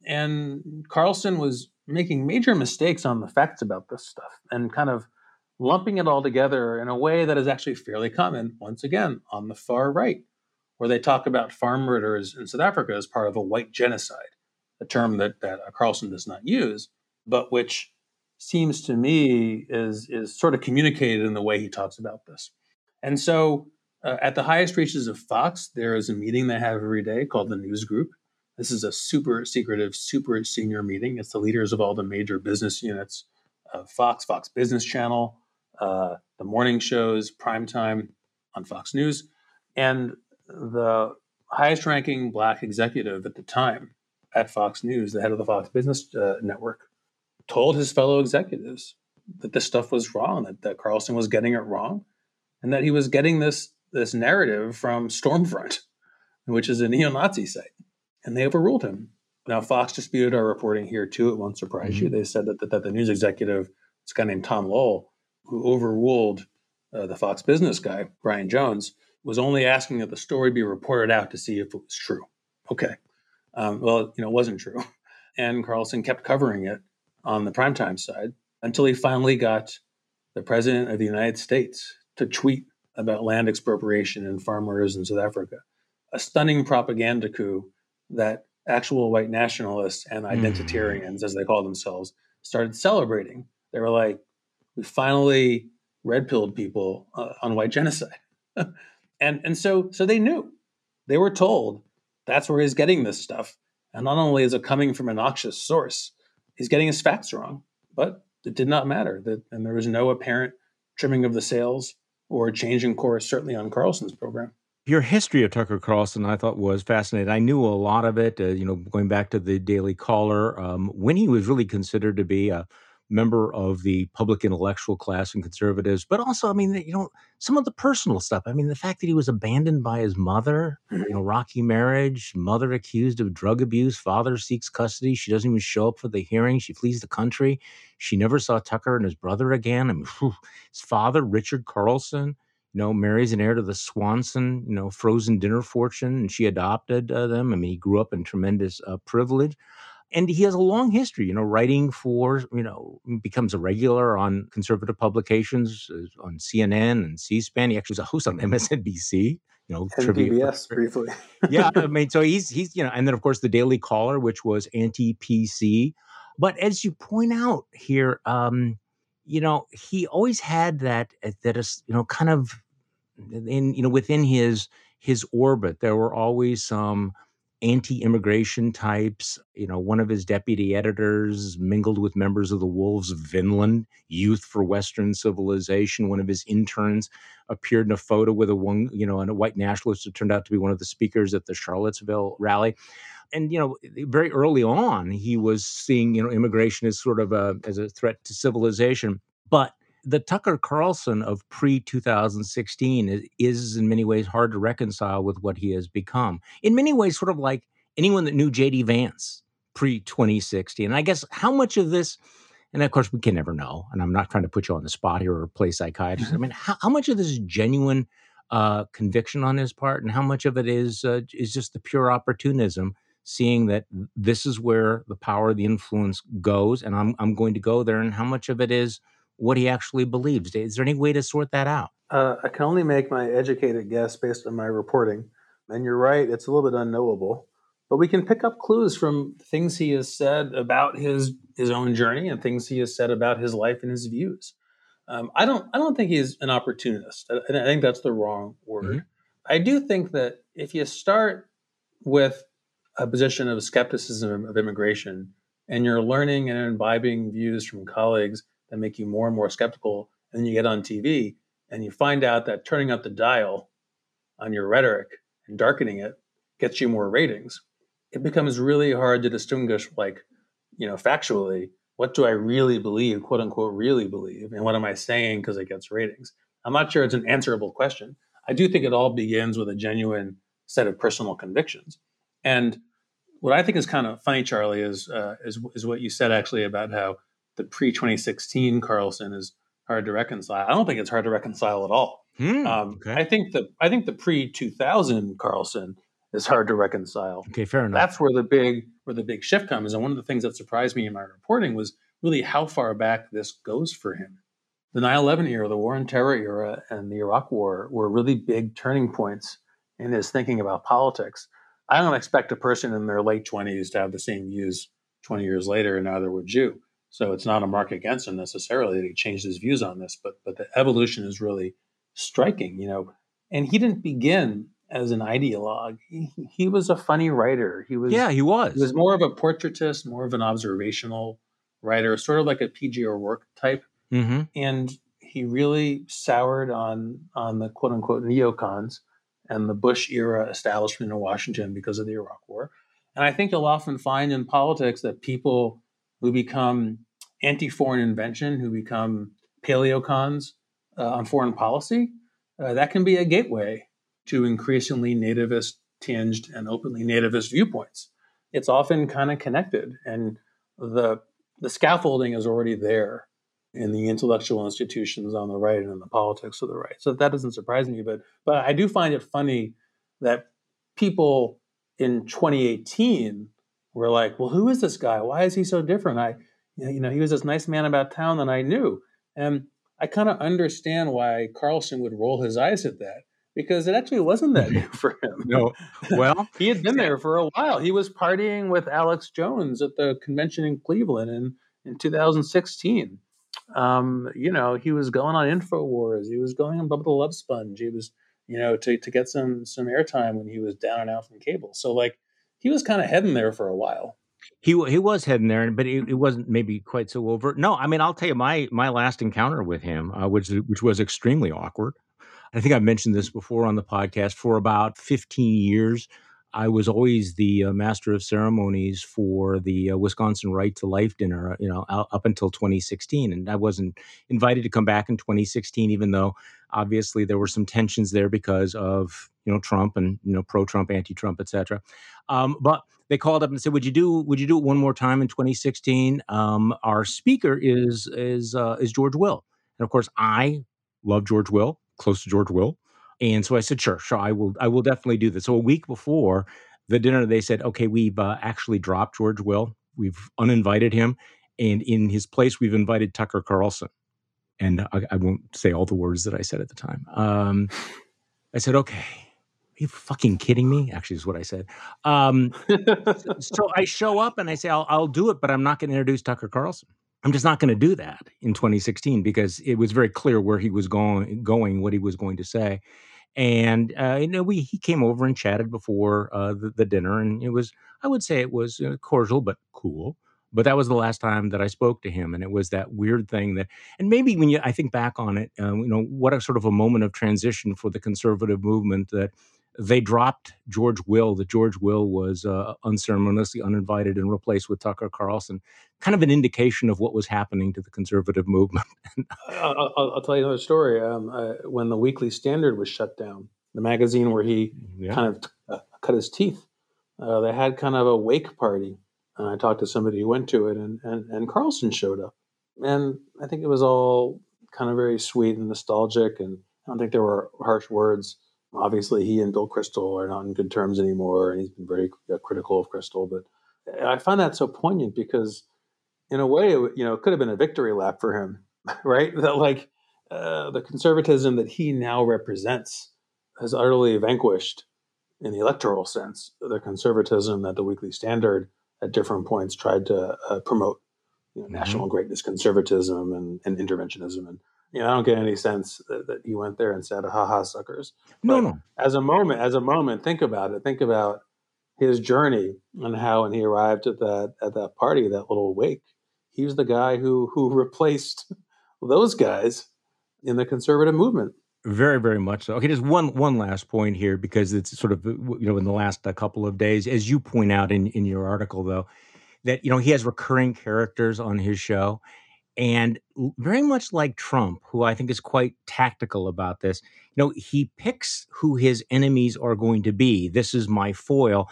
And Carlson was making major mistakes on the facts about this stuff and kind of lumping it all together in a way that is actually fairly common, once again, on the far right, where they talk about farm murders in South Africa as part of a white genocide, a term that, that Carlson does not use, but which seems to me is, is sort of communicated in the way he talks about this. And so uh, at the highest reaches of Fox, there is a meeting they have every day called the News Group. This is a super secretive, super senior meeting. It's the leaders of all the major business units, uh, Fox, Fox Business Channel, uh, the morning shows, primetime on Fox News. And the highest ranking Black executive at the time at Fox News, the head of the Fox Business uh, Network, told his fellow executives that this stuff was wrong, that, that Carlson was getting it wrong, and that he was getting this, this narrative from Stormfront, which is a neo-Nazi site. And they overruled him. Now, Fox disputed our reporting here, too. It won't surprise mm-hmm. you. They said that, that, that the news executive, this guy named Tom Lowell, who overruled uh, the Fox business guy, Brian Jones, was only asking that the story be reported out to see if it was true. Okay. Um, well, you know, it wasn't true. And Carlson kept covering it on the primetime side until he finally got the president of the United States to tweet about land expropriation and farmers in South Africa. A stunning propaganda coup that actual white nationalists and identitarians, mm. as they call themselves, started celebrating. They were like, we finally red-pilled people uh, on white genocide. and and so so they knew. They were told that's where he's getting this stuff. And not only is it coming from a noxious source, he's getting his facts wrong. But it did not matter. That, and there was no apparent trimming of the sails or changing course, certainly on Carlson's program. Your history of Tucker Carlson, I thought, was fascinating. I knew a lot of it, uh, you know, going back to the Daily Caller, um, when he was really considered to be a member of the public intellectual class and conservatives, but also, I mean, you know, some of the personal stuff. I mean, the fact that he was abandoned by his mother, you know, rocky marriage, mother accused of drug abuse, father seeks custody. She doesn't even show up for the hearing. She flees the country. She never saw Tucker and his brother again. I mean, whew, his father, Richard Carlson, you know, marries an heir to the Swanson, you know, frozen dinner fortune, and she adopted uh, them. I mean, he grew up in tremendous uh, privilege. And he has a long history, you know, writing for, you know, becomes a regular on conservative publications, uh, on C N N and C-SPAN. He actually was a host on M S N B C, you know, and P B S briefly. yeah, I mean, so he's, he's, you know, and then, of course, the Daily Caller, which was anti-P C. But as you point out here, um, you know, he always had that, that is, you know, kind of in, you know, within his, his orbit, there were always some anti-immigration types. You know, one of his deputy editors mingled with members of the Wolves of Vinland, Youth for Western Civilization. One of his interns appeared in a photo with a one, you know, and a white nationalist who turned out to be one of the speakers at the Charlottesville rally. And, you know, very early on, he was seeing, you know, immigration as sort of a, as a threat to civilization. But the Tucker Carlson of pre two thousand sixteen is, is in many ways hard to reconcile with what he has become. In many ways, sort of like anyone that knew J D Vance pre twenty sixteen. And I guess how much of this, and of course we can never know, and I'm not trying to put you on the spot here or play psychiatrist. I mean, how, how much of this is genuine uh, conviction on his part, and how much of it is uh, is just the pure opportunism, seeing that this is where the power, the influence goes, and I'm I'm going to go there, and how much of it is what he actually believes. Is there any way to sort that out? Uh, I can only make my educated guess based on my reporting. And you're right, it's a little bit unknowable. But we can pick up clues from things he has said about his, his own journey and things he has said about his life and his views. Um, I don't I don't think he's an opportunist. I, I think that's the wrong word. Mm-hmm. I do think that if you start with a position of skepticism of immigration and you're learning and imbibing views from colleagues that make you more and more skeptical, and then you get on T V and you find out that turning up the dial on your rhetoric and darkening it gets you more ratings, it becomes really hard to distinguish, like, you know, factually, what do I really believe, quote unquote, really believe, and what am I saying because it gets ratings? I'm not sure it's an answerable question. I do think it all begins with a genuine set of personal convictions. And what I think is kind of funny, Charlie, is uh, is, is what you said actually about how the pre twenty sixteen Carlson is hard to reconcile. I don't think it's hard to reconcile at all. Hmm, um, okay. I think the I think the pre two thousand Carlson is hard to reconcile. Okay, fair enough. That's where the big where the big shift comes. And one of the things that surprised me in my reporting was really how far back this goes for him. The nine eleven era, the War on Terror era, and the Iraq War were really big turning points in his thinking about politics. I don't expect a person in their late twenties to have the same views twenty years later, and neither would you. So it's not a mark against him necessarily that he changed his views on this, but but the evolution is really striking, you know. And he didn't begin as an ideologue. He, he was a funny writer. He was Yeah, he was. He was more of a portraitist, more of an observational writer, sort of like a P G O'Rourke type. Mm-hmm. And he really soured on on the quote unquote neocons and the Bush era establishment in Washington because of the Iraq War. And I think you'll often find in politics that people who become anti-foreign invention, who become paleocons uh, on foreign policy, uh, that can be a gateway to increasingly nativist tinged and openly nativist viewpoints. It's often kind of connected, and the the scaffolding is already there in the intellectual institutions on the right and in the politics of the right. So that doesn't surprise me, but but I do find it funny that people in twenty eighteen were like, well, who is this guy? Why is he so different? I, you know, he was this nice man about town that I knew. And I kind of understand why Carlson would roll his eyes at that, because it actually wasn't that new for him. No, well, he had been there for a while. He was partying with Alex Jones at the convention in Cleveland in, in two thousand sixteen. Um, you know, he was going on InfoWars. He was going on Bubba the Love Sponge. He was, you know, to, to get some some airtime when he was down and out from cable. So, like, he was kind of heading there for a while. He he was heading there, but it, it wasn't maybe quite so overt. No, I mean, I'll tell you my my last encounter with him, uh, which which was extremely awkward. I think I've mentioned this before on the podcast. For about fifteen years, I was always the uh, master of ceremonies for the uh, Wisconsin Right to Life dinner, you know, out, up until twenty sixteen. And I wasn't invited to come back in twenty sixteen, even though obviously there were some tensions there because of, you know, Trump and, you know, pro-Trump, anti-Trump, et cetera. Um, but they called up and said, would you do, would you do it one more time in twenty sixteen? Um, our speaker is, is, uh, is George Will. And of course, I love George Will, close to George Will. And so I said, sure, sure, I will I will definitely do this. So a week before the dinner, they said, okay, we've uh, actually dropped George Will. We've uninvited him. And in his place, we've invited Tucker Carlson. And I, I won't say all the words that I said at the time. Um, I said, okay, are you fucking kidding me? Actually, is what I said. Um, so, so I show up and I say, I'll, I'll do it, but I'm not going to introduce Tucker Carlson. I'm just not going to do that in twenty sixteen because it was very clear where he was going, going, what he was going to say. And, uh, you know, we, he came over and chatted before uh, the, the dinner, and it was, I would say it was uh, cordial, but cool. But that was the last time that I spoke to him. And it was that weird thing that, and maybe when you, I think back on it, uh, you know, what a sort of a moment of transition for the conservative movement that they dropped George Will, that George Will was uh, unceremoniously uninvited and replaced with Tucker Carlson, kind of an indication of what was happening to the conservative movement. I'll, I'll, I'll tell you another story. Um, uh, when the Weekly Standard was shut down, the magazine where he yeah. kind of uh, cut his teeth, uh, they had kind of a wake party. And I talked to somebody who went to it, and, and, and Carlson showed up. And I think it was all kind of very sweet and nostalgic, and I don't think there were harsh words. Obviously, he and Bill Kristol are not in good terms anymore, and he's been very uh, critical of Kristol. But I find that so poignant because, in a way, it, you know, it could have been a victory lap for him, right? That like uh, the conservatism that he now represents has utterly vanquished, in the electoral sense, the conservatism that the Weekly Standard at different points tried to uh, promote, you know, mm-hmm. national greatness conservatism and, and interventionism. And you know, I don't get any sense that, that he went there and said, "Ha ha, suckers." No, but no. As a moment, as a moment, think about it. Think about his journey and how, when he arrived at that at that party, that little wake, he was the guy who who replaced those guys in the conservative movement. Very, very much so. Okay, just one one last point here, because it's sort of, you know, in the last uh, couple of days, as you point out in, in your article, though, that, you know, he has recurring characters on his show. And very much like Trump, who I think is quite tactical about this, you know, he picks who his enemies are going to be. This is my foil.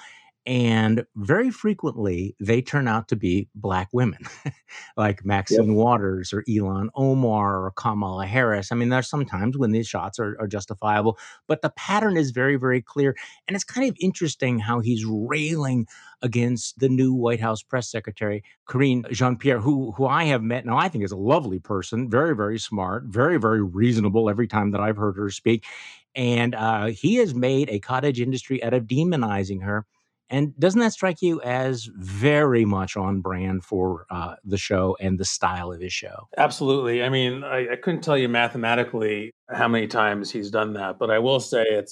And very frequently, they turn out to be Black women, like Maxine yep. Waters or Ilhan Omar or Kamala Harris. I mean, there's sometimes when these shots are, are justifiable, but the pattern is very, very clear. And it's kind of interesting how he's railing against the new White House press secretary, Karine Jean-Pierre, who, who I have met. Now, I think is a lovely person, very, very smart, very, very reasonable every time that I've heard her speak. And uh, he has made a cottage industry out of demonizing her. And doesn't that strike you as very much on brand for uh, the show and the style of his show? Absolutely. I mean, I, I couldn't tell you mathematically how many times he's done that, but I will say it's a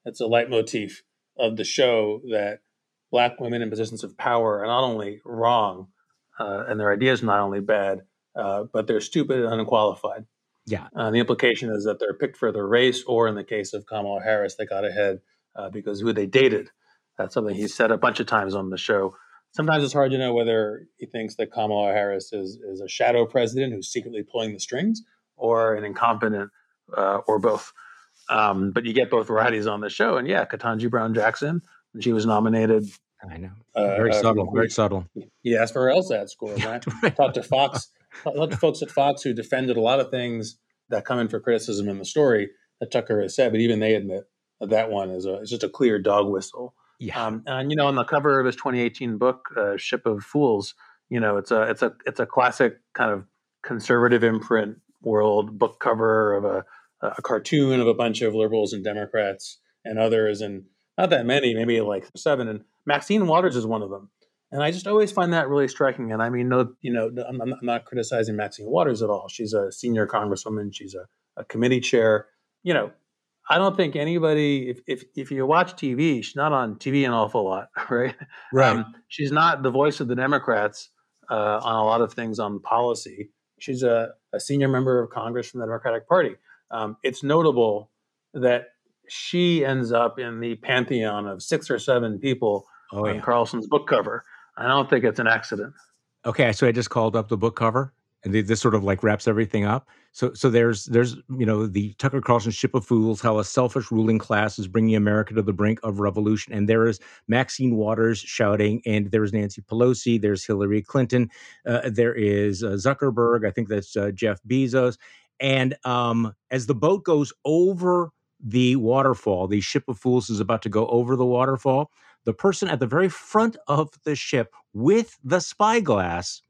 it's a leitmotif of the show that Black women in positions of power are not only wrong, uh, and their ideas not only bad, uh, but they're stupid and unqualified. Yeah. Uh, the implication is that they're picked for their race, or in the case of Kamala Harris, they got ahead uh, because who they dated. That's something he's said a bunch of times on the show. Sometimes it's hard to know whether he thinks that Kamala Harris is, is a shadow president who's secretly pulling the strings, or an incompetent, uh, or both. Um, but you get both varieties on the show. And yeah, Ketanji Brown Jackson, when she was nominated. I know. Uh, very uh, subtle, very subtle. He asked for her LSAT score. Right? Talked to Fox, talked to folks at Fox who defended a lot of things that come in for criticism in the story that Tucker has said, but even they admit that that one is a, it's just a clear dog whistle. Yeah. Um, and you know, on the cover of his twenty eighteen book, uh, Ship of Fools, you know, it's a it's a it's a classic kind of conservative imprint world book cover of a a cartoon of a bunch of liberals and Democrats and others, and not that many, maybe like seven. And Maxine Waters is one of them. And I just always find that really striking. And I mean, no, you know, I'm, I'm not criticizing Maxine Waters at all. She's a senior congresswoman. She's a, a committee chair. You know, I don't think anybody, if, if if you watch T V, she's not on T V an awful lot, right? Right. Um, she's not the voice of the Democrats uh, on a lot of things on policy. She's a, a senior member of Congress from the Democratic Party. Um, it's notable that she ends up in the pantheon of six or seven people oh, on yeah. Carlson's book cover. I don't think it's an accident. Okay, so I just called up the book cover, and this sort of like wraps everything up. So, so there's there's you know the Tucker Carlson Ship of Fools, how a selfish ruling class is bringing America to the brink of revolution, and there is Maxine Waters shouting, and there's Nancy Pelosi, there's Hillary Clinton, uh, there is uh, Zuckerberg, I think that's uh, Jeff Bezos. And um, as the boat goes over the waterfall, the Ship of Fools is about to go over the waterfall. The person at the very front of the ship with the spyglass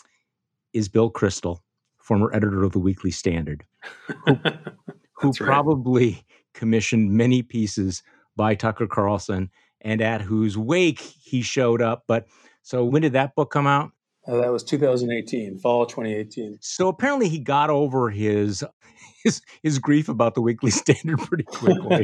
is Bill Kristol, former editor of the Weekly Standard, who, who right. probably commissioned many pieces by Tucker Carlson, and at whose wake he showed up. But so when did that book come out? Uh, that was two thousand eighteen, fall twenty eighteen. So apparently he got over his his, his grief about the Weekly Standard pretty quickly.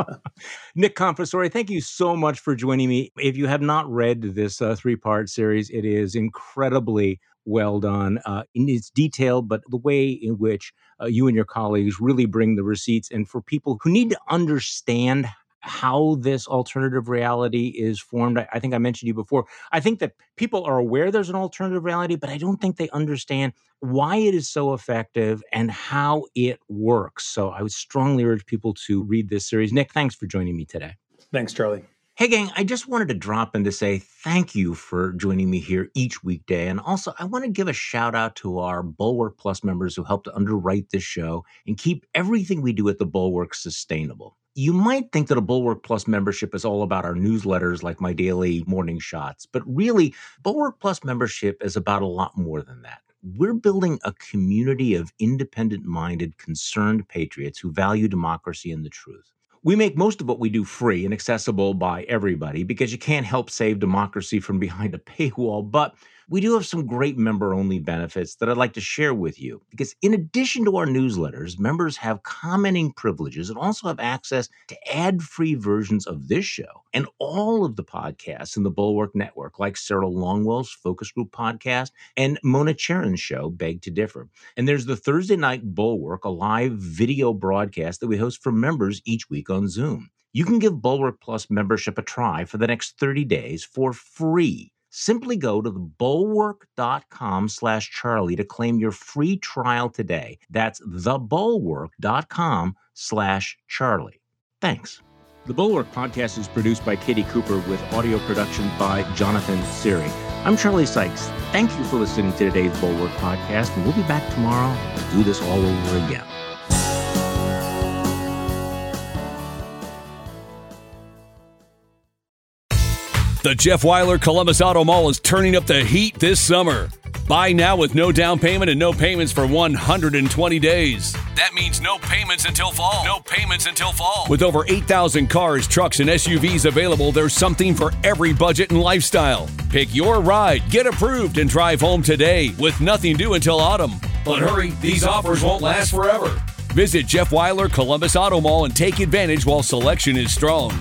Nick Confessore, thank you so much for joining me. If you have not read this uh, three-part series, it is incredibly well done. Uh, it's detailed, but the way in which uh, you and your colleagues really bring the receipts, and for people who need to understand how this alternative reality is formed. I, I think I mentioned to you before. I think that people are aware there's an alternative reality, but I don't think they understand why it is so effective and how it works. So I would strongly urge people to read this series. Nick, thanks for joining me today. Thanks, Charlie. Hey, gang, I just wanted to drop in to say thank you for joining me here each weekday. And also, I want to give a shout out to our Bulwark Plus members who help to underwrite this show and keep everything we do at the Bulwark sustainable. You might think that a Bulwark Plus membership is all about our newsletters like my daily morning shots, but really, Bulwark Plus membership is about a lot more than that. We're building a community of independent-minded, concerned patriots who value democracy and the truth. We make most of what we do free and accessible by everybody because you can't help save democracy from behind a paywall, but we do have some great member-only benefits that I'd like to share with you. Because in addition to our newsletters, members have commenting privileges and also have access to ad-free versions of this show and all of the podcasts in the Bulwark Network, like Sarah Longwell's Focus Group podcast and Mona Charon's show, Beg to Differ. And there's the Thursday Night Bulwark, a live video broadcast that we host for members each week on Zoom. You can give Bulwark Plus membership a try for the next thirty days for free. Simply go to the bulwark.com slash Charlie to claim your free trial today. That's thebulwark.com slash Charlie. Thanks. The Bulwark podcast is produced by Katie Cooper with audio production by Jonathan Siri. I'm Charlie Sykes. Thank you for listening to today's Bulwark podcast, and we'll be back tomorrow to do this all over again. The Jeff Weiler Columbus Auto Mall is turning up the heat this summer. Buy now with no down payment and no payments for one hundred twenty days. That means no payments until fall. No payments until fall. With over eight thousand cars, trucks, and S U Vs available, there's something for every budget and lifestyle. Pick your ride, get approved, and drive home today with nothing due until autumn. But hurry, these offers won't last forever. Visit Jeff Weiler Columbus Auto Mall and take advantage while selection is strong.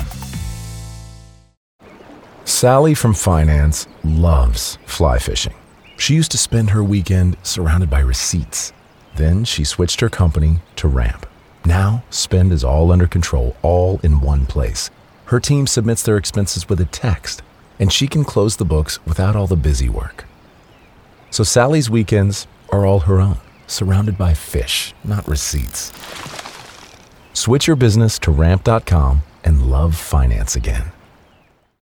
Sally from finance loves fly fishing. She used to spend her weekend surrounded by receipts. Then she switched her company to Ramp. Now, spend is all under control, all in one place. Her team submits their expenses with a text, and she can close the books without all the busy work. So Sally's weekends are all her own, surrounded by fish, not receipts. Switch your business to ramp dot com and love finance again.